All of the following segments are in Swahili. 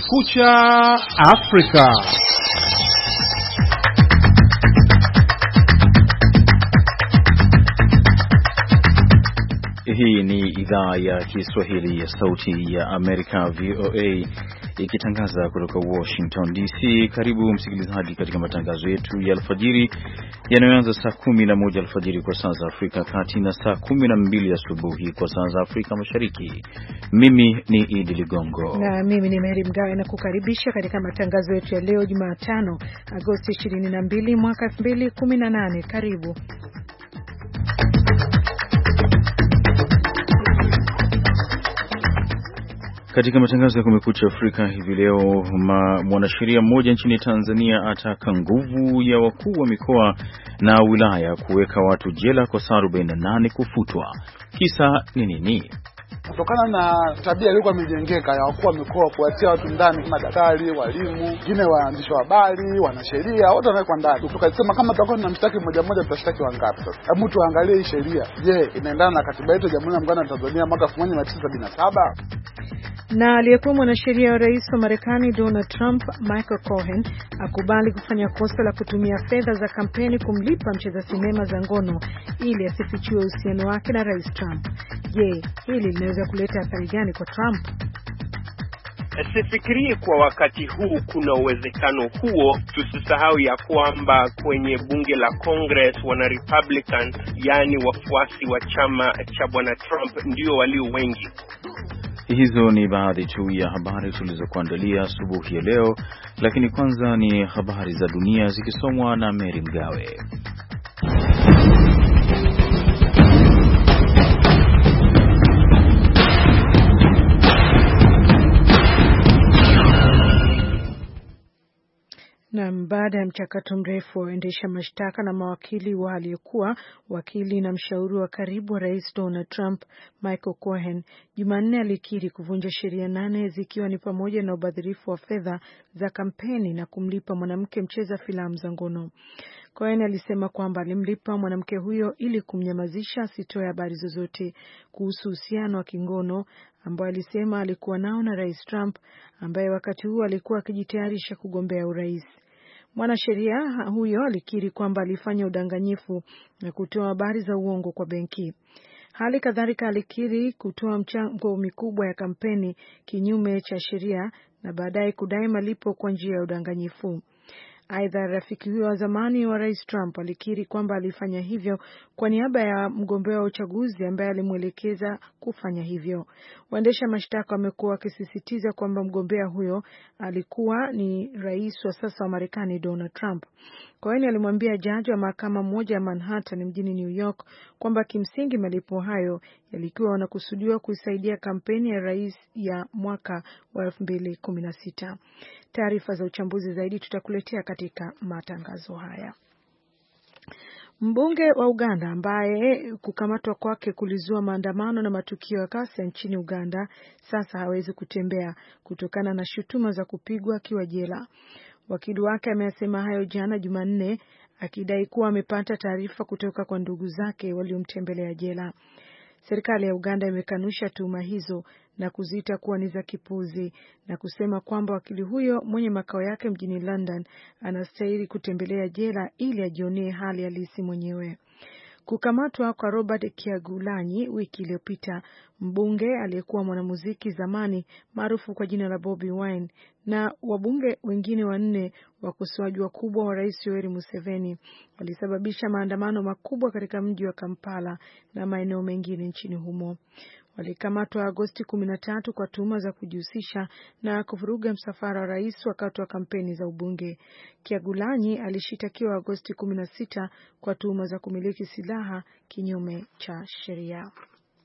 Kumekucha Afrika. Hii ni idhaa ya Kiswahili ya Sauti ya Amerika, VOA, ikitangaza kutoka Washington DC. Karibu msikilizaji katika matangazo yetu ya alfajiri yanayoanza saa 11 alfajiri kwa saa za Afrika Kati na saa 12 asubuhi kwa saa za Afrika Mashariki. Mimi ni Idi Ligongo na mimi ni Mary Mgawe, na kukaribisha katika matangazo yetu ya leo Jumatano Agosti 22 mwaka 2018. Karibu. Katika matangazo ya Kumekucha Afrika hivi leo, mwanasheria mmoja nchini Tanzania ataka nguvu ya wakuu wa mikoa na wilaya kuweka watu jela kwa saa 48 kufutwa. Kisa ni nini? Kutokana na tabia iliyokuwa imejengeka ya wakuu wa mikoa kuatia watu ndani, madaktari, walimu, wengine waandishi wa habari, wanasheria, wote wanawekwa ndani. Tukasema kama tutakuwa tunamshtaki mmoja mmoja, tutashtaki wangapi sasa? Hebu tuangalie hii sheria. Je, inaendana na katiba yetu ya Jamhuri ya Muungano wa Tanzania mwaka 1977? Na aliyekuwa mwanasheria wa rais wa Marekani Donald Trump, Michael Cohen, akubali kufanya kosa la kutumia fedha za kampeni kumlipa mcheza sinema za ngono ili asifichue uhusiano wake na rais Trump. Je, hili linaweza kuleta athari gani kwa Trump? Sifikirii kwa wakati huu kuna uwezekano huo. Tusisahau ya kwamba kwenye bunge la Congress wana Republican, yani wafuasi wa chama cha bwana Trump, ndio walio wengi. Hizo ni baadhi tu ya habari tulizokuandalia asubuhi ya leo, lakini kwanza ni habari za dunia zikisomwa na Mary Mgawe. Na baada ya mchakato mrefu wa waendesha mashtaka na mawakili wa aliyekuwa wakili na mshauri wa karibu wa rais Donald Trump, Michael Cohen, Jumanne alikiri kuvunja sheria 8 zikiwa ni pamoja na ubadhirifu wa fedha za kampeni na kumlipa mwanamke mcheza filamu za ngono. Cohen alisema kwamba alimlipa mwanamke huyo ili kumnyamazisha asitoe habari zozote kuhusu uhusiano wa kingono ambao alisema alikuwa nao na rais Trump, ambaye wakati huo alikuwa akijitayarisha kugombea urais. Mwanasheria huyo alikiri kwamba alifanya udanganyifu na kutoa habari za uongo kwa benki. Hali kadhalika alikiri kutoa mchango mikubwa ya kampeni kinyume cha sheria na baadaye kudai malipo kwa njia ya udanganyifu. Aidha, rafiki huyo wa zamani wa rais Trump alikiri kwamba alifanya hivyo kwa niaba ya mgombea wa uchaguzi ambaye alimwelekeza kufanya hivyo. Waendesha mashtaka wamekuwa wakisisitiza kwamba mgombea huyo alikuwa ni rais wa sasa wa Marekani Donald Trump. Cohen alimwambia jaji wa mahakama moja ya Manhattan mjini New York kwamba kimsingi malipo hayo yalikuwa yanakusudiwa kuisaidia kampeni ya rais ya mwaka wa 2016. Taarifa za uchambuzi zaidi tutakuletea katika matangazo haya. Mbunge wa Uganda ambaye kukamatwa kwake kulizua maandamano na matukio ya ghasia nchini Uganda sasa hawezi kutembea kutokana na shutuma za kupigwa akiwa jela. Wakili wake amesema hayo jana Jumanne, akidai kuwa amepata taarifa kutoka kwa ndugu zake waliomtembelea jela. Serikali ya Uganda imekanusha tuhuma hizo na kuziita kuwa ni za kipuzi na kusema kwamba wakili huyo mwenye makao yake mjini London anastahili kutembelea jela ili ajionee hali halisi mwenyewe. Kukamatwa kwa Robert Kyagulanyi wiki iliyopita, mbunge aliyekuwa mwanamuziki zamani maarufu kwa jina la Bobi Wine, na wabunge wengine 4 wakosoaji wakubwa wa Rais Yoweri Museveni walisababisha maandamano makubwa katika mji wa Kampala na maeneo mengine nchini humo. Walikamatwa Agosti 13 kwa tuhuma za kujihusisha na kuvuruga msafara wa rais wakati wa kampeni za ubunge. Kyagulanyi alishitakiwa Agosti 16 kwa tuhuma za kumiliki silaha kinyume cha sheria.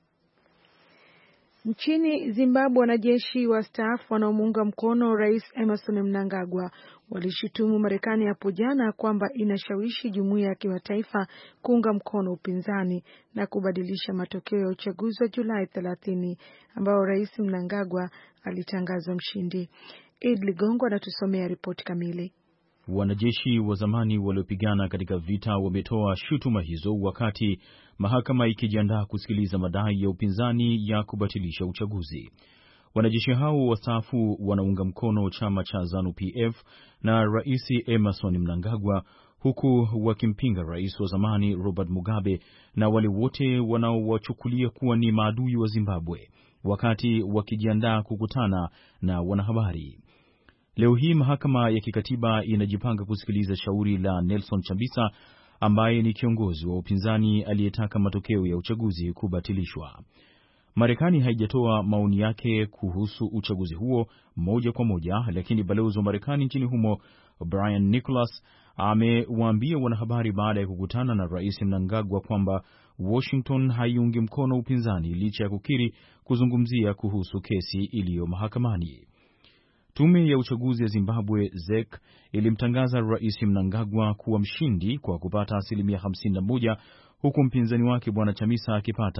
Nchini Zimbabwe, wanajeshi wastaafu wanaomuunga mkono Rais Emmerson Mnangagwa walishutumu Marekani hapo jana kwamba inashawishi jumuiya ya kimataifa kuunga mkono upinzani na kubadilisha matokeo ya uchaguzi wa Julai 30 ambao Rais Mnangagwa alitangazwa mshindi. Ed Ligongo anatusomea ripoti kamili. Wanajeshi wa zamani waliopigana katika vita wametoa shutuma hizo wakati mahakama ikijiandaa kusikiliza madai ya upinzani ya kubatilisha uchaguzi. Wanajeshi hao wastaafu wanaunga mkono chama cha ZANU-PF na Rais Emmerson Mnangagwa, huku wakimpinga rais wa zamani Robert Mugabe na wale wote wanaowachukulia kuwa ni maadui wa Zimbabwe, wakati wakijiandaa kukutana na wanahabari. Leo hii mahakama ya kikatiba inajipanga kusikiliza shauri la Nelson Chamisa, ambaye ni kiongozi wa upinzani aliyetaka matokeo ya uchaguzi kubatilishwa. Marekani haijatoa maoni yake kuhusu uchaguzi huo moja kwa moja, lakini balozi wa Marekani nchini humo Brian Nicholas amewaambia wanahabari baada ya kukutana na Rais Mnangagwa kwamba Washington haiungi mkono upinzani licha ya kukiri kuzungumzia kuhusu kesi iliyo mahakamani. Tume ya uchaguzi ya Zimbabwe ZEC ilimtangaza Rais Mnangagwa kuwa mshindi kwa kupata 51%, huku mpinzani wake Bwana Chamisa akipata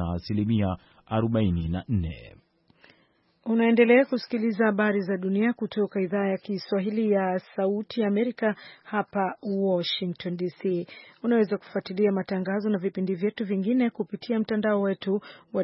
44%. Unaendelea kusikiliza habari za dunia kutoka idhaa ya Kiswahili ya Sauti ya Amerika hapa Washington DC. Unaweza kufuatilia matangazo na vipindi vyetu vingine kupitia mtandao wetu wa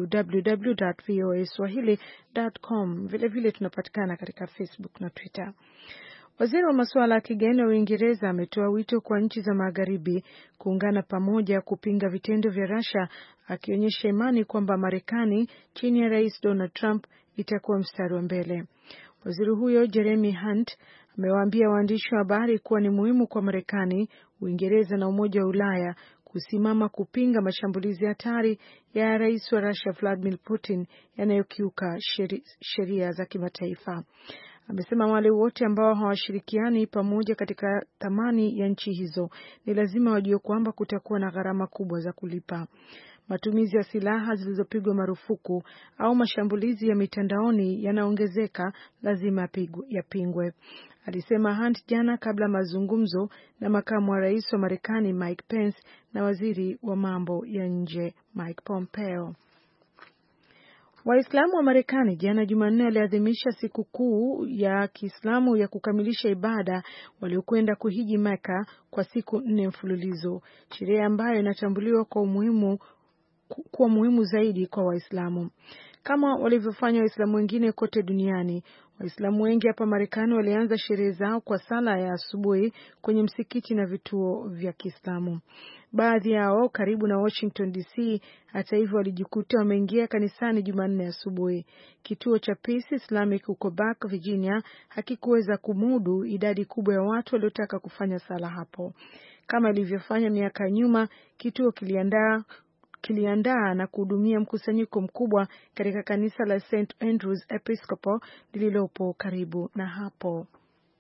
www.voaswahili.com. Vile vile tunapatikana katika Facebook na Twitter. Waziri wa masuala ya kigeni wa Uingereza ametoa wito kwa nchi za magharibi kuungana pamoja kupinga vitendo vya Russia, akionyesha imani kwamba Marekani chini ya Rais Donald Trump itakuwa mstari wa mbele. Waziri huyo Jeremy Hunt amewaambia waandishi wa habari kuwa ni muhimu kwa Marekani, Uingereza na Umoja wa Ulaya kusimama kupinga mashambulizi hatari ya Rais wa Russia Vladimir Putin yanayokiuka sheria za kimataifa. Amesema wale wote ambao hawashirikiani pamoja katika thamani ya nchi hizo ni lazima wajue kwamba kutakuwa na gharama kubwa za kulipa. Matumizi ya silaha zilizopigwa marufuku au mashambulizi ya mitandaoni yanaongezeka, lazima yapingwe, alisema Hunt jana kabla mazungumzo na makamu wa rais wa Marekani Mike Pence na waziri wa mambo ya nje Mike Pompeo. Waislamu wa Marekani jana Jumanne waliadhimisha siku kuu ya Kiislamu ya kukamilisha ibada waliokwenda kuhiji Mecca kwa siku 4 mfululizo, sherehe ambayo inatambuliwa kuwa muhimu zaidi kwa Waislamu. Kama walivyofanya Waislamu wengine kote duniani, Waislamu wengi hapa Marekani walianza sherehe zao kwa sala ya asubuhi kwenye msikiti na vituo vya Kiislamu. Baadhi yao karibu na Washington DC, hata hivyo, walijikuta wameingia kanisani Jumanne asubuhi. Kituo cha Peace Islamic huko Burke, Virginia hakikuweza kumudu idadi kubwa ya watu waliotaka kufanya sala hapo. Kama ilivyofanya miaka nyuma, kituo kiliandaa na kuhudumia mkusanyiko mkubwa katika kanisa la St. Andrews Episcopal lililopo karibu na hapo.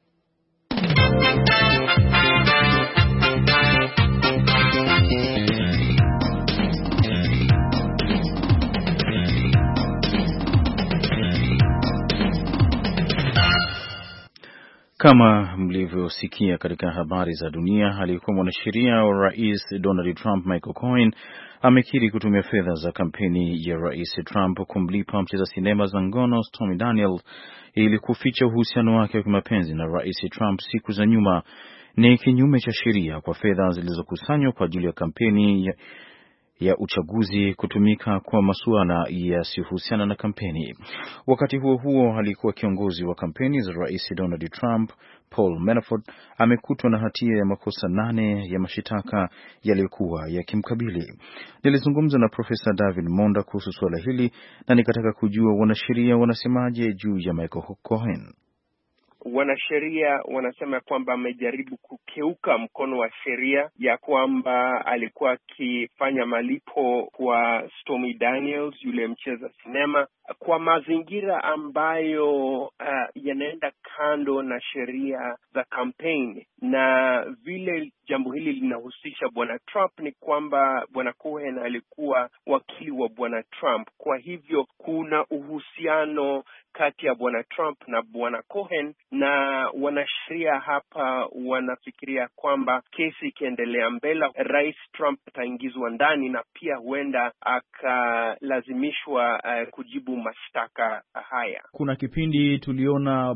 Kama mlivyosikia katika habari za dunia, aliyekuwa mwanasheria wa Rais Donald Trump Michael Cohen amekiri kutumia fedha za kampeni ya Rais Trump kumlipa mcheza sinema za ngono Stormy Daniels ili kuficha uhusiano wake wa kimapenzi na Rais Trump siku za nyuma. Ni kinyume cha sheria kwa fedha zilizokusanywa kwa ajili ya kampeni ya uchaguzi kutumika kwa masuala yasiyohusiana na kampeni. Wakati huo huo, alikuwa kiongozi wa kampeni za Rais Donald Trump Paul Manafort amekutwa na hatia ya makosa 8 ya mashitaka yaliyokuwa yakimkabili. Nilizungumza na Profesa David Monda kuhusu suala hili na nikataka kujua wanasheria wanasemaje juu ya Michael Cohen. Wanasheria wanasema kwamba amejaribu kukeuka mkono wa sheria, ya kwamba alikuwa akifanya malipo kwa Stormy Daniels, yule mcheza sinema, kwa mazingira ambayo yanaenda kando na sheria za kampeni. Na vile jambo hili linahusisha Bwana Trump ni kwamba Bwana Cohen alikuwa wakili wa Bwana Trump. Kwa hivyo kuna uhusiano kati ya Bwana Trump na Bwana Cohen, na wanasheria hapa wanafikiria kwamba kesi ikiendelea mbele, Rais Trump ataingizwa ndani na pia huenda akalazimishwa kujibu mashtaka haya. Kuna kipindi tuliona baadhi ya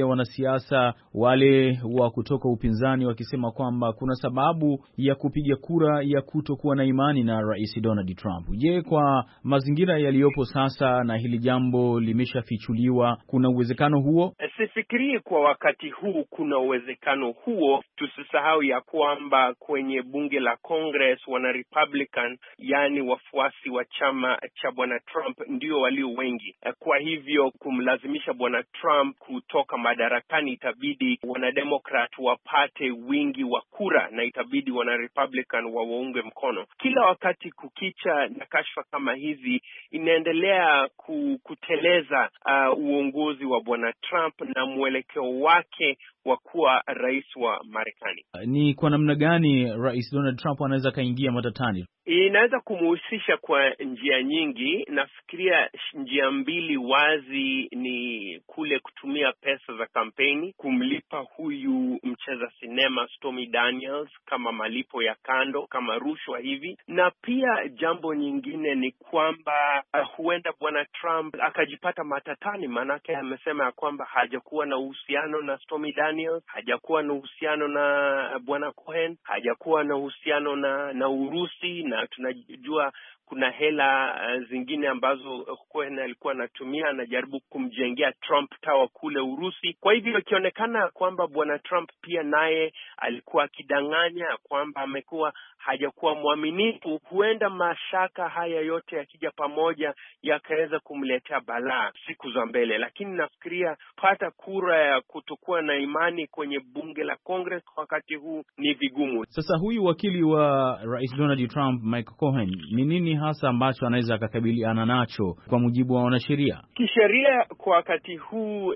wanasiasa wale wa kutoka upinzani wakisema kwamba kuna sababu ya kupiga kura ya kutokuwa na imani na Rais Donald Trump. Je, kwa mazingira yaliyopo sasa na hili jambo limeshafichuliwa, kuna uwezekano huo? Sifikirii kwa wakati huu kuna uwezekano huo. Tusisahau ya kwamba kwenye bunge la Congress wana Republican, yani wafuasi wa chama cha bwana Trump ndio walio wengi. Kwa hivyo kumlazimisha bwana Trump kutoka madarakani itabidi wana Democrat wapate wingi wa kura na itabidi wana Republican waunge mkono. Kila wakati kukicha na kashfa kama hizi inaendelea kuteleza uongozi wa bwana Trump na mwelekeo wake wa kuwa rais wa Marekani. Ni kwa namna gani Rais Donald Trump anaweza kaingia matatani? Inaweza kumhusisha kwa njia nyingi. Nafikiria njia mbili wazi ni kule kutumia pesa za kampeni, kumlipa huyu mcheza sinema Stormy Daniels kama malipo ya kando, kama rushwa hivi. Na pia jambo nyingine ni kwamba huenda bwana Trump akajipata matatani, manake amesema ya kwamba hajakuwa na uhusiano na Stormy Daniels, hajakuwa na uhusiano na bwana Cohen, hajakuwa na uhusiano na Urusi, na tunajua kuna hela zingine ambazo Cohen alikuwa anatumia, anajaribu kumjengea Trump Tower kule Urusi. Kwa hivyo ikionekana kwamba bwana Trump pia naye alikuwa akidanganya kwamba amekuwa hajakuwa mwaminifu, huenda mashaka haya yote yakija pamoja yakaweza kumletea balaa siku za mbele. Lakini nafikiria pata kura ya kutokuwa na imani kwenye bunge la Congress wakati huu ni vigumu. Sasa huyu wakili wa Rais Donald Trump, Michael Cohen, ni nini hasa ambacho anaweza akakabiliana nacho kwa mujibu wa wanasheria? Kisheria kwa wakati huu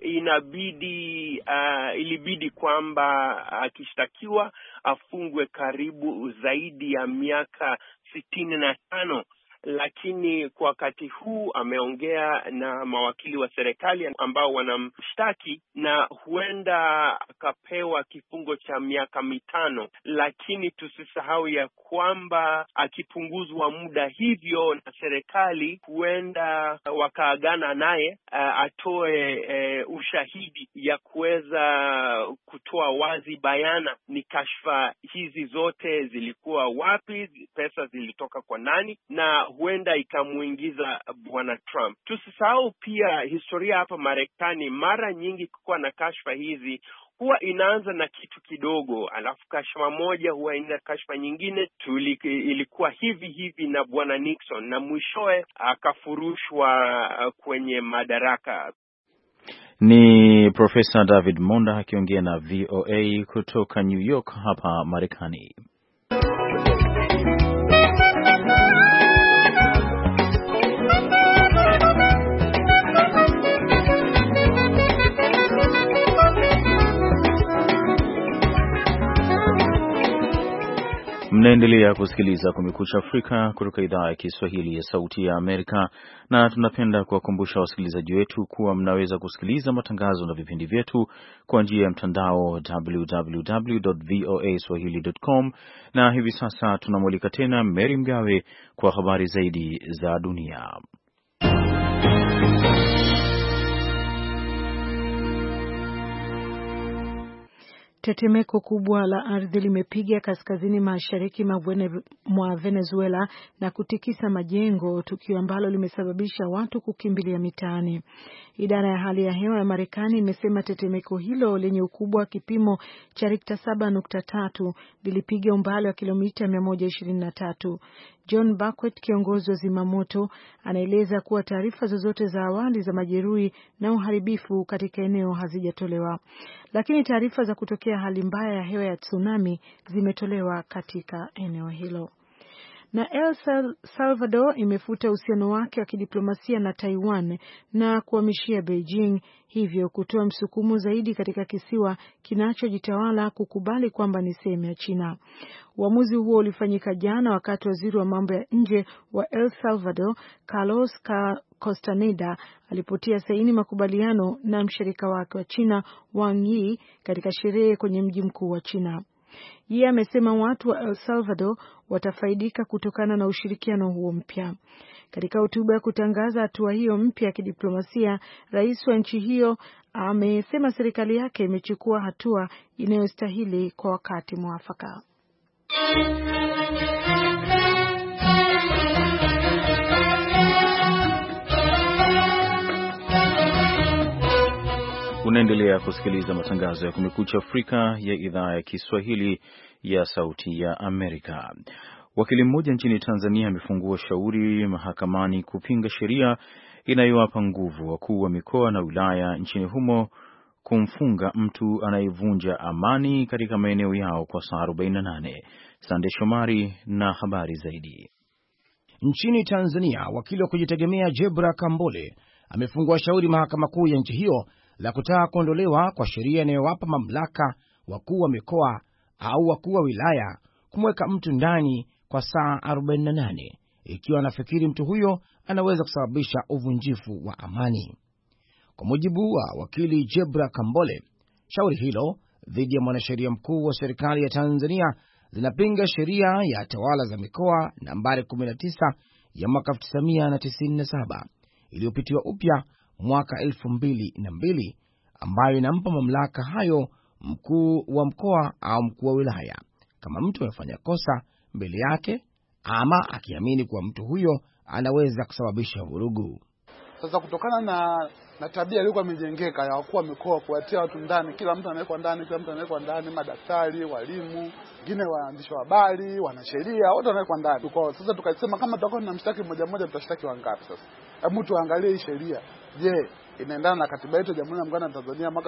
ilibidi kwamba akishtakiwa afungwe karibu zaidi ya miaka 65. Lakini kwa wakati huu ameongea na mawakili wa serikali ambao wanamshtaki na huenda akapewa kifungo cha miaka 5. Lakini tusisahau ya kwamba akipunguzwa muda hivyo na serikali, huenda wakaagana naye atoe ushahidi ya kuweza kutoa wazi bayana ni kashfa hizi zote zilikuwa wapi, pesa zilitoka kwa nani, na huenda ikamuingiza bwana Trump. Tusisahau pia historia hapa Marekani, mara nyingi kukuwa na kashfa hizi huwa inaanza na kitu kidogo, alafu kashfa moja huwa ina kashfa nyingine. Ilikuwa hivi na bwana Nixon, na mwishowe akafurushwa kwenye madaraka. Ni Profesa David Monda akiongea na VOA kutoka New York hapa Marekani. Mnaendelea kusikiliza Kumekucha Afrika kutoka idhaa ya Kiswahili ya Sauti ya Amerika, na tunapenda kuwakumbusha wasikilizaji wetu kuwa mnaweza kusikiliza matangazo na vipindi vyetu kwa njia ya mtandao www.voaswahili.com. Na hivi sasa tunamwalika tena Mary Mgawe kwa habari zaidi za dunia. Tetemeko kubwa la ardhi limepiga kaskazini mashariki mwa Venezuela na kutikisa majengo, tukio ambalo limesababisha watu kukimbilia mitaani. Idara ya hali ya hewa ya Marekani imesema tetemeko hilo lenye ukubwa wa kipimo cha Richter 7.3 lilipiga umbali wa kilomita 123. John Buckwet, kiongozi wa zimamoto, anaeleza kuwa taarifa zozote za awali za majeruhi na uharibifu katika eneo hazijatolewa, lakini taarifa za kutokea hali mbaya ya hewa ya tsunami zimetolewa katika eneo hilo. Na El Salvador imefuta uhusiano wake wa kidiplomasia na Taiwan na kuhamishia Beijing, hivyo kutoa msukumo zaidi katika kisiwa kinachojitawala kukubali kwamba ni sehemu ya China. Uamuzi huo ulifanyika jana wakati waziri wa mambo ya nje wa El Salvador, Carlos Castaneda, alipotia saini makubaliano na mshirika wake wa China, Wang Yi, katika sherehe kwenye mji mkuu wa China. Yeye amesema watu wa El Salvador watafaidika kutokana na ushirikiano huo mpya. Katika hotuba ya kutangaza hatua hiyo mpya ya kidiplomasia, rais wa nchi hiyo amesema serikali yake imechukua hatua inayostahili kwa wakati mwafaka. Unaendelea kusikiliza matangazo ya Kumekucha Afrika ya idhaa ya Kiswahili ya Sauti ya Amerika. Wakili mmoja nchini Tanzania amefungua shauri mahakamani kupinga sheria inayowapa nguvu wakuu wa mikoa na wilaya nchini humo kumfunga mtu anayevunja amani katika maeneo yao kwa saa 48. Sande Shomari na habari zaidi. Nchini Tanzania, wakili wa kujitegemea Jebra Kambole amefungua shauri mahakama kuu ya nchi hiyo la kutaka kuondolewa kwa sheria inayowapa mamlaka wakuu wa mikoa au wakuu wa wilaya kumweka mtu ndani kwa saa 48 ikiwa anafikiri mtu huyo anaweza kusababisha uvunjifu wa amani. Kwa mujibu wa wakili Jebra Kambole, shauri hilo dhidi ya mwanasheria mkuu wa serikali ya Tanzania linapinga sheria ya tawala za mikoa nambari 19 ya mwaka 1997 iliyopitiwa upya mwaka 2002 ambayo inampa mamlaka hayo mkuu wa mkoa au mkuu wa wilaya kama mtu amefanya kosa mbele yake ama akiamini kuwa mtu huyo anaweza kusababisha vurugu. Sasa kutokana na tabia iliyokuwa imejengeka ya wakuu wa mikoa kuwatia watu ndani, kila mtu anawekwa ndani, madaktari, walimu, wengine waandishi wa habari, wanasheria, wote wanawekwa ndani. Sasa tukasema kama tutakuwa tunamshtaki mmoja mmoja tutashtaki wangapi sasa? Hebu tuangalie hii sheria. Je, inaendana na katiba yetu ya Jamhuri ya Muungano wa Tanzania mwaka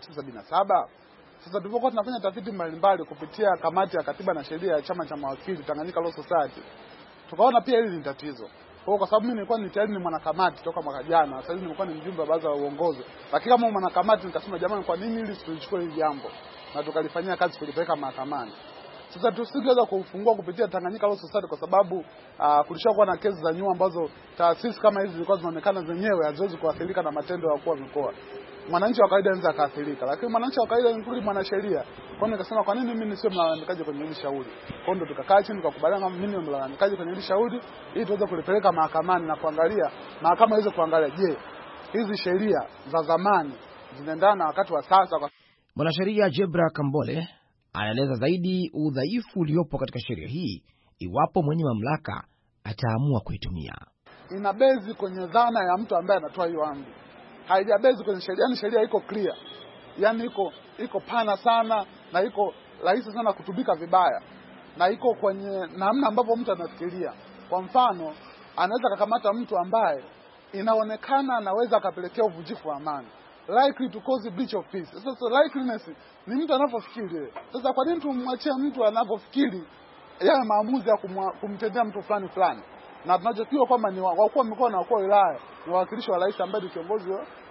1977? Sasa tulipokuwa tunafanya tafiti mbalimbali kupitia kamati ya katiba na sheria ya chama cha mawakili Tanganyika Law Society, tukaona pia hili ni tatizo. Kwa sababu mimi nilikuwa tayari ni mwanakamati toka mwaka jana, sasa hivi nilikuwa ni mjumbe wa baraza la uongozi. Lakini kama mwanakamati nikasema jamani, kwa nini hili tulichukue hili jambo na tukalifanyia kazi kulipeleka mahakamani? Sasa tusingeweza kufungua kupitia Tanganyika Law Society kwa sababu kulishakuwa na kesi za nyuma ambazo taasisi kama hizi zilikuwa zinaonekana zenyewe haziwezi kuathirika na matendo ya wakuu wa mikoa. Mwananchi wa kawaida anaweza kaathirika, lakini mwananchi wa kawaida ni mwanasheria. Kwa hiyo nikasema kwa nini mimi nisiwe mlalamikaji kwenye hili shauri? Kwa hiyo tukakaa chini tukakubaliana kama mimi ni mlalamikaji kwenye hili shauri ili tuweze kulipeleka mahakamani na kuangalia mahakama iweze kuangalia, je, hizi sheria za zamani zinaendana na wakati wa sasa? Mwanasheria Jebra Kambole anaeleza zaidi udhaifu uliopo katika sheria hii iwapo mwenye mamlaka ataamua kuitumia. Inabezi kwenye dhana ya mtu ambaye anatoa hiyo amri. Haijabezi kwenye sheria, yani sheria iko clear. Yani iko pana sana na iko rahisi sana kutubika vibaya. Na iko kwenye namna ambavyo mtu anafikiria. Kwa mfano, anaweza kukamata mtu ambaye inaonekana anaweza akapelekea uvunjifu wa amani. Likely to cause a breach of peace. Sasa likeliness ni mtu anavyofikiri. Sasa kwa nini tumwachie mtu anavyofikiri yale maamuzi ya kumtendea mtu fulani? Na tunajua kwamba ni wakuu wa mikoa na wakuu wa wilaya ni wawakilishi wa rais ambaye ni kiongozi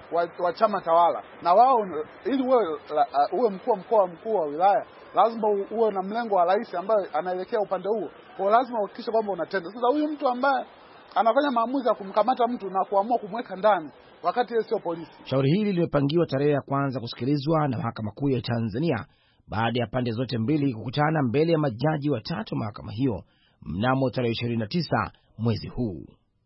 wa chama tawala. Na wao ili uwe mkuu wa mkoa, mkuu wa wilaya, lazima uwe na mlengo wa rais ambaye anaelekea upande huo. Kwa lazima uhakikishe kwamba unatenda. Sasa huyu mtu ambaye anafanya maamuzi ya kumkamata mtu na kuamua kumweka ndani wakati yeye sio polisi. Shauri hili limepangiwa tarehe ya kwanza kusikilizwa na mahakama kuu ya Tanzania baada ya pande zote mbili kukutana mbele ya majaji watatu mahakama hiyo mnamo tarehe 29 mwezi huu.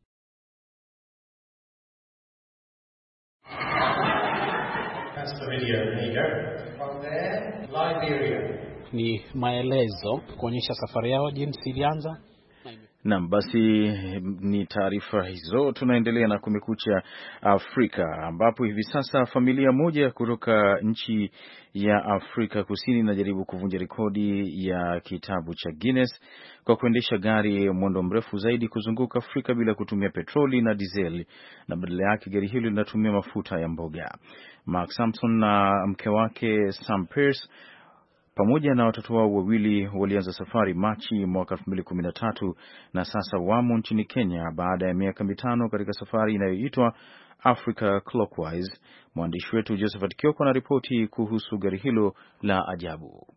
Ni maelezo kuonyesha safari yao jinsi ilianza. Naam, basi ni taarifa hizo. Tunaendelea na Kumekucha Afrika, ambapo hivi sasa familia moja kutoka nchi ya Afrika Kusini inajaribu kuvunja rekodi ya kitabu cha Guinness kwa kuendesha gari mwendo mrefu zaidi kuzunguka Afrika bila kutumia petroli na dizeli, na badala yake gari hilo linatumia mafuta ya mboga. Mark Sampson na mke wake Sam Pierce pamoja na watoto wao wawili walianza safari Machi mwaka 2013 na sasa wamo nchini Kenya baada ya miaka 5 katika safari inayoitwa Africa Clockwise. Mwandishi wetu Josephat Kioko anaripoti kuhusu gari hilo la ajabu.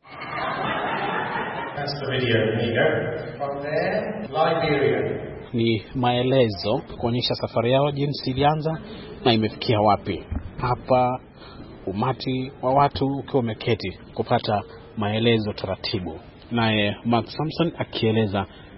Ni maelezo kuonyesha safari yao jinsi ilianza na imefikia wapi. Hapa umati wa watu ukiwa umeketi kupata maelezo taratibu, naye Mark Sampson akieleza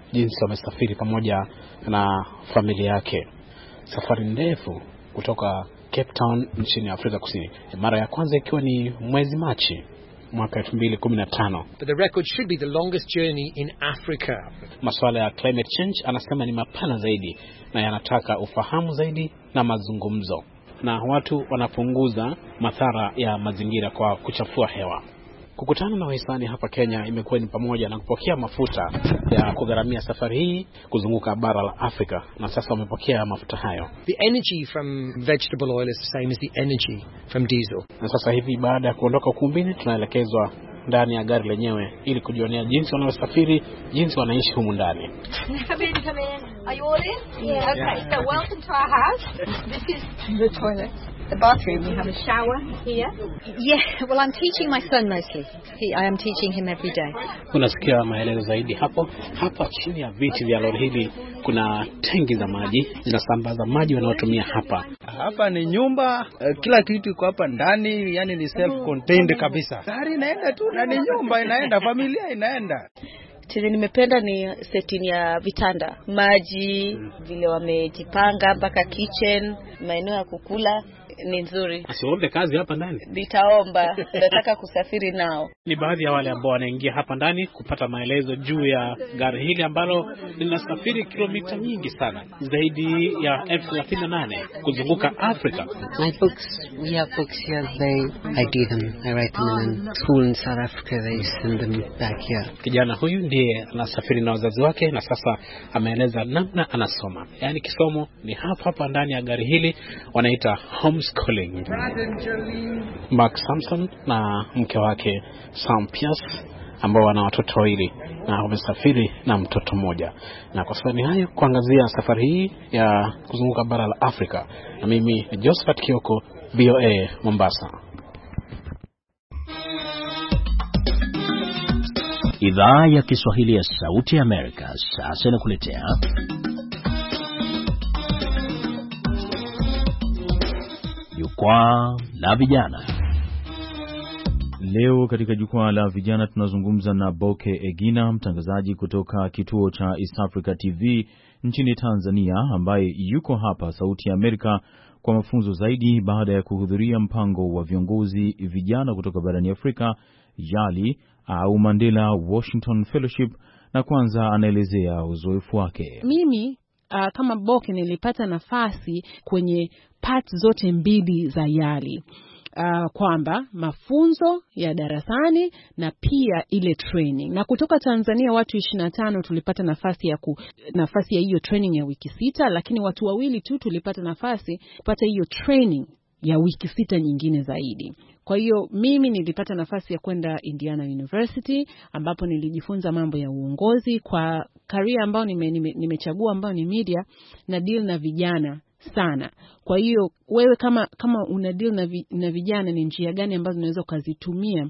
jinsi wamesafiri pamoja na familia yake. Safari ndefu kutoka Cape Town nchini Afrika Kusini. Mara ya kwanza ikiwa ni mwezi Machi mwaka 2015. But the record should be the longest journey in Africa. Masuala ya climate change anasema ni mapana zaidi na yanataka ufahamu zaidi na mazungumzo, na watu wanapunguza madhara ya mazingira kwa kuchafua hewa. Kukutana na wahisani hapa Kenya imekuwa ni pamoja na kupokea mafuta ya kugharamia safari hii kuzunguka bara la Afrika, na sasa wamepokea mafuta hayo. The energy from vegetable oil is the same as the energy from diesel. Na sasa hivi baada ya kuondoka ukumbini tunaelekezwa ndani ya gari lenyewe ili kujionea jinsi wanaosafiri, jinsi wanaishi humu ndani. Come in. Are you all in? Yeah. Okay, so welcome to our house. This is the toilet. The bathroom, we have a shower here. Yeah, well I'm teaching my son mostly. I am teaching him every day. Unasikia maelezo zaidi hapo. Hapa chini ya viti vya lori hili kuna tengi za maji zinasambaza maji wanaotumia hapa. Hapa ni nyumba, kila kitu iko hapa ndani, yani ni self contained kabisa. Gari inaenda tu na ni nyumba inaenda, familia inaenda. Chenye nimependa ni setting ya vitanda, maji, vile wamejipanga mpaka kitchen, maeneo ya kukula ni nzuri. Asiombe kazi hapa ndani. Nitaomba, nataka kusafiri nao. Ni baadhi ya wale ambao wanaingia hapa ndani kupata maelezo juu ya gari hili ambalo linasafiri kilomita nyingi sana, zaidi ya 38 kuzunguka Afrika. My books, we have books here, I do them, I write them in school in South Africa, they send them back here. Kijana huyu ndiye anasafiri na wazazi wake na sasa ameeleza namna anasoma. Yaani kisomo ni hapa ndani ya gari hili, wanaita homeschooling. Mark Samson na mke wake Sam Pierce ambao wana watoto wawili na wamesafiri na mtoto mmoja. Na kwa sababu hayo kuangazia safari hii ya kuzunguka bara la Afrika, na mimi ni Josephat Kioko, VOA Mombasa. Idhaa ya Kiswahili ya Sauti ya Amerika sasa inakuletea Jukwaa la Vijana. Leo katika Jukwaa la Vijana tunazungumza na Boke Egina, mtangazaji kutoka kituo cha East Africa TV nchini Tanzania, ambaye yuko hapa Sauti ya Amerika kwa mafunzo zaidi baada ya kuhudhuria mpango wa viongozi vijana kutoka barani Afrika, YALI au Mandela Washington Fellowship, na kwanza anaelezea uzoefu wake. Mimi kama Boke nilipata nafasi kwenye parts zote mbili za YALI. Kwamba mafunzo ya darasani na pia ile training. Na kutoka Tanzania watu 25 tulipata nafasi ya hiyo training ya wiki 6, lakini watu wawili tu tulipata nafasi kupata hiyo training ya wiki 6 nyingine zaidi. Kwa hiyo mimi nilipata nafasi ya kwenda Indiana University ambapo nilijifunza mambo ya uongozi kwa career ambao nimechagua ambao ni media na deal na vijana sana. Kwa hiyo wewe kama una deal na vijana, ni njia gani ambazo unaweza ukazitumia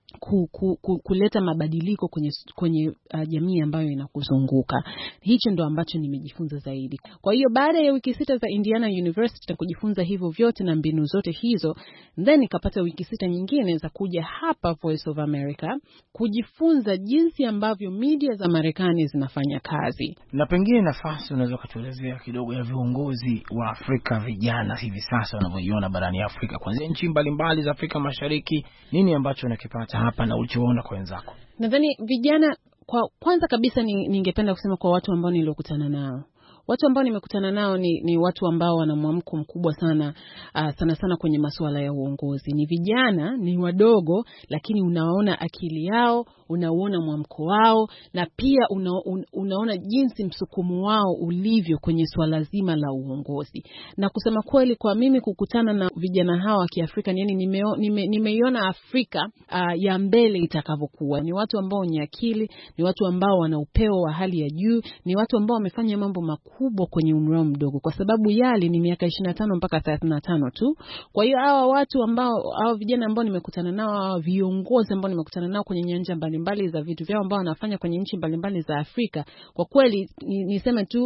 kuleta mabadiliko kwenye jamii ambayo inakuzunguka. Hicho ndo ambacho nimejifunza zaidi. Kwa hiyo baada ya wiki 6 za Indiana University na kujifunza hivyo vyote na mbinu zote hizo, then nikapata wiki 6 nyingine za kuja hapa Voice of America kujifunza jinsi ambavyo media za Marekani zinafanya kazi. Na pengine nafasi unaweza kutuelezea kidogo ya viongozi wa Afrika vijana hivi sasa wanavyoiona barani Afrika, kwanza nchi mbalimbali za Afrika Mashariki, nini ambacho unakipata hapa na ulichoona kwa wenzako? Nadhani vijana, kwa kwanza kabisa ningependa kusema kwa watu ambao niliokutana nao. Watu ambao nimekutana nao ni watu ambao wana mwamko mkubwa sana sana kwenye masuala ya uongozi. Ni vijana, ni wadogo, lakini unaona akili yao, unaona mwamko wao, na pia unaona jinsi msukumo wao ulivyo kwenye swala zima la uongozi. Na kusema kweli, kwa mimi kukutana na vijana hawa wa Kiafrika, nimeiona Afrika ya mbele itakavyokuwa. Ni watu ambao wenye akili, ni watu ambao wana upeo wa hali ya juu, ni watu ambao wamefanya mambo makubwa kwenye umri mdogo, kwa sababu YALI ni miaka 25 mpaka 35 tu. Kwa hiyo hawa vijana ambao nimekutana nao, hawa viongozi ambao nimekutana nao kwenye nyanja mbalimbali za vitu vyao ambao wanafanya kwenye nchi mbalimbali za Afrika, kwa kweli niseme tu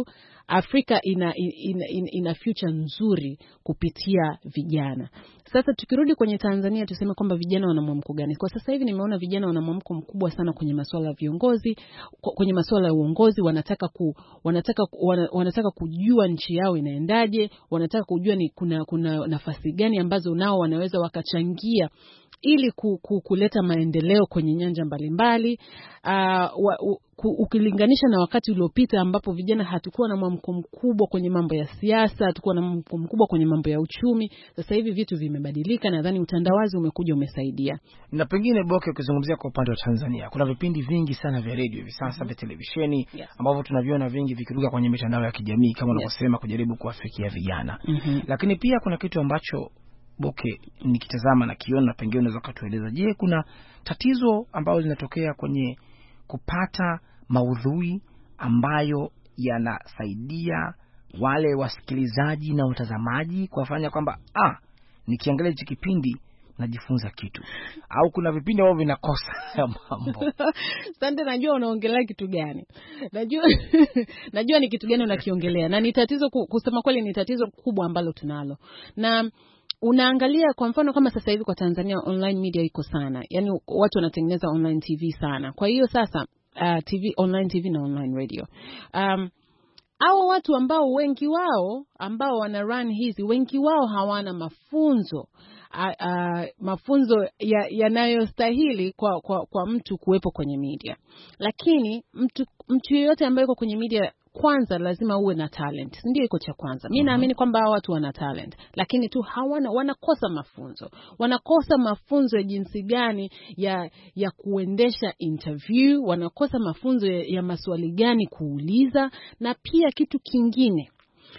Afrika ina future nzuri kupitia vijana. Sasa tukirudi kwenye Tanzania tuseme kwamba vijana wana mwamko gani? Kwa sasa hivi nimeona vijana wana mwamko mkubwa sana kwenye masuala ya viongozi, kwenye masuala ya uongozi. Wanataka kujua nchi yao inaendaje, wanataka kujua ni kuna nafasi gani ambazo nao wanaweza wakachangia ili kuleta maendeleo kwenye nyanja mbalimbali. Ukilinganisha na wakati uliopita ambapo vijana hatukuwa na mwamko mkubwa kwenye mambo ya siasa, hatukuwa na mwamko mkubwa kwenye mambo ya uchumi, sasa hivi vitu vimebadilika. Nadhani utandawazi umekuja umesaidia. Na pengine Boke, ukizungumzia kwa upande wa Tanzania, kuna vipindi vingi sana vya radio hivi sasa, vya televisheni ambavyo tunaviona vingi vikiruka kwenye mitandao ya kijamii kama unavyosema, kujaribu kuwafikia vijana. Lakini pia kuna kitu ambacho Boke nikitazama na kiona, pengine unaweza kutueleza, je, kuna tatizo ambalo linatokea kwenye kupata maudhui ambayo yanasaidia wale wasikilizaji na watazamaji kuwafanya kwamba nikiangalia hichi kipindi najifunza kitu, au kuna vipindi ambavyo vinakosa mambo? Sante, najua unaongelea kitu gani. Najua ni kitu gani unakiongelea, na ni tatizo, kusema kweli ni tatizo kubwa ambalo tunalo. Na unaangalia kwa mfano kama sasa hivi kwa Tanzania online media iko sana. Yaani watu wanatengeneza online TV sana. Kwa hiyo sasa online TV na online radio. Hao watu ambao wengi wao ambao wana run hizi, wengi wao hawana mafunzo yanayostahili kwa mtu kuwepo kwenye media. Lakini mtu yeyote ambaye yuko kwenye media, kwanza lazima uwe na talent. Ndio iko cha kwanza. Mimi naamini kwamba watu wana talent, lakini tu wanakosa mafunzo. Wanakosa mafunzo ya jinsi gani ya kuendesha interview, wanakosa mafunzo ya maswali gani kuuliza, na pia kitu kingine,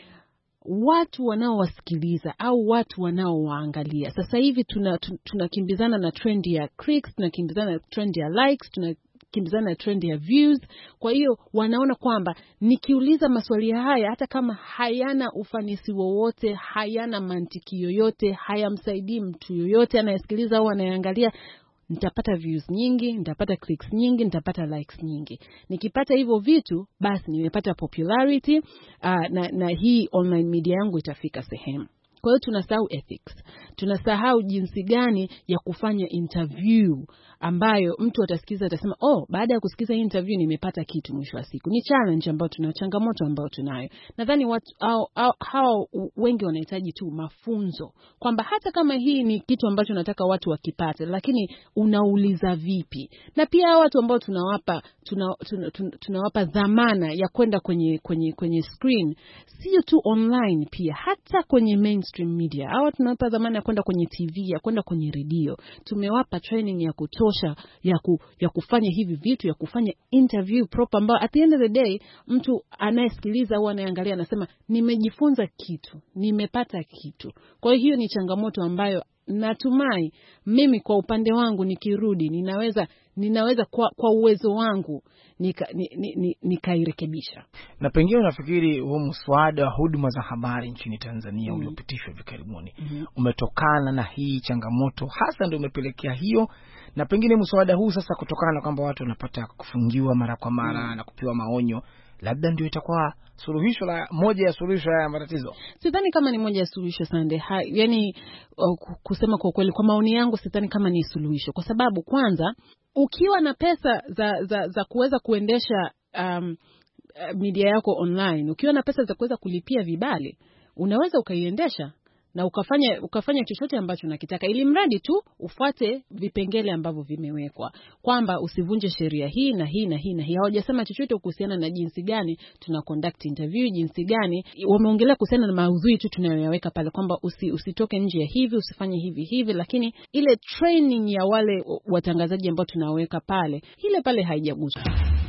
watu wanaowasikiliza au watu wanaowaangalia. Sasa hivi tunakimbizana na trend ya clicks, tunakimbizana na trend ya likes, tunakimbizana na trend ya views. Kwa hiyo wanaona kwamba nikiuliza maswali haya, hata kama hayana ufanisi wowote, hayana mantiki yoyote, hayamsaidii mtu yoyote anayesikiliza au anayeangalia, nitapata views nyingi, nitapata clicks nyingi, nitapata likes nyingi. Nikipata hivyo vitu, basi nimepata popularity, na hii online media yangu itafika sehemu. Kwa hiyo tunasahau ethics. Tunasahau jinsi gani ya kufanya interview ambayo mtu atasikiza atasema, baada ya kusikiza hii interview nimepata kitu mwisho wa siku. Ni challenge ambayo changamoto ambayo tunayo. Nadhani watu hao wengi wanahitaji tu mafunzo, kwamba hata kama hii ni kitu ambacho nataka watu wakipate, lakini unauliza vipi? Na pia watu ambao tunawapa dhamana ya kwenda kwenye screen, sio tu online, pia hata kwenye mainstream media. Hao tunawapa dhamana ya kwenda kwenye TV, ya kwenda kwenye radio. Tumewapa training ya kutosha ya kufanya hivi vitu, ya kufanya interview proper, ambayo at the end of the day mtu anayesikiliza au anayeangalia anasema nimejifunza kitu, nimepata kitu. Kwa hiyo ni changamoto ambayo natumai mimi kwa upande wangu nikirudi ninaweza kwa uwezo wangu nikairekebisha. Na pengine unafikiri huo mswada wa huduma za habari nchini Tanzania uliopitishwa hivi karibuni umetokana na hii changamoto, hasa ndio umepelekea hiyo? Na pengine mswada huu sasa, kutokana na kwamba watu wanapata kufungiwa mara kwa mara na kupewa maonyo, labda ndio itakuwa moja ya suluhisho ya matatizo? Sidhani kama ni moja ya suluhisho Sande. Yaani kusema kwa kweli, kwa maoni yangu sidhani kama ni suluhisho, kwa sababu kwanza ukiwa na pesa za kuweza kuendesha media yako online, ukiwa na pesa za kuweza kulipia vibali, unaweza ukaiendesha na ukafanya chochote ambacho unakitaka, ili mradi tu ufuate vipengele ambavyo vimewekwa, kwamba usivunje sheria hii na hii na hii na hii. Hawajasema chochote kuhusiana na jinsi gani tuna conduct interview, jinsi gani. Wameongelea kuhusiana na maudhui tu tunayoyaweka pale, kwamba usitoke nje ya hivi, usifanye hivi, lakini ile training ya wale watangazaji ambao tunaweka pale, ile pale haijaguswa.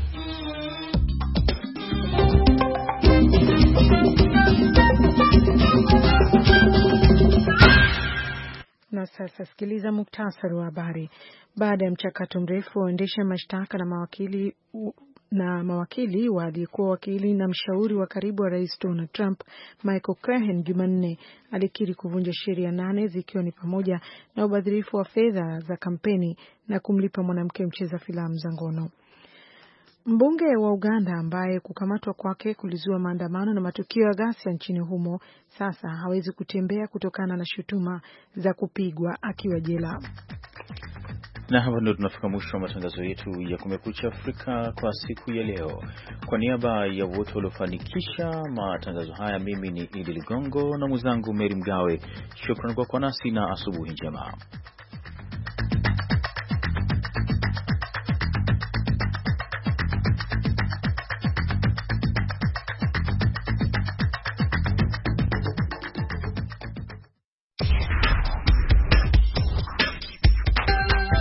Na sasa sikiliza muktasari wa habari. Baada ya mchakato mrefu, waendesha mashtaka na mawakili wa aliyekuwa wakili na mshauri wa karibu wa Rais Donald Trump, Michael Cohen, Jumanne alikiri kuvunja sheria 8 zikiwa ni pamoja na ubadhirifu wa fedha za kampeni na kumlipa mwanamke mcheza filamu za ngono. Mbunge wa Uganda ambaye kukamatwa kwake kulizua maandamano na matukio ya ghasia nchini humo sasa hawezi kutembea kutokana na shutuma za kupigwa akiwa jela. Na hapa ndio tunafika mwisho wa matangazo yetu ya Kumekucha Afrika kwa siku ya leo. Kwa niaba ya wote waliofanikisha matangazo haya, mimi ni Idi Ligongo na mwenzangu Mary Mgawe. Shukrani kwa nasi na asubuhi njema.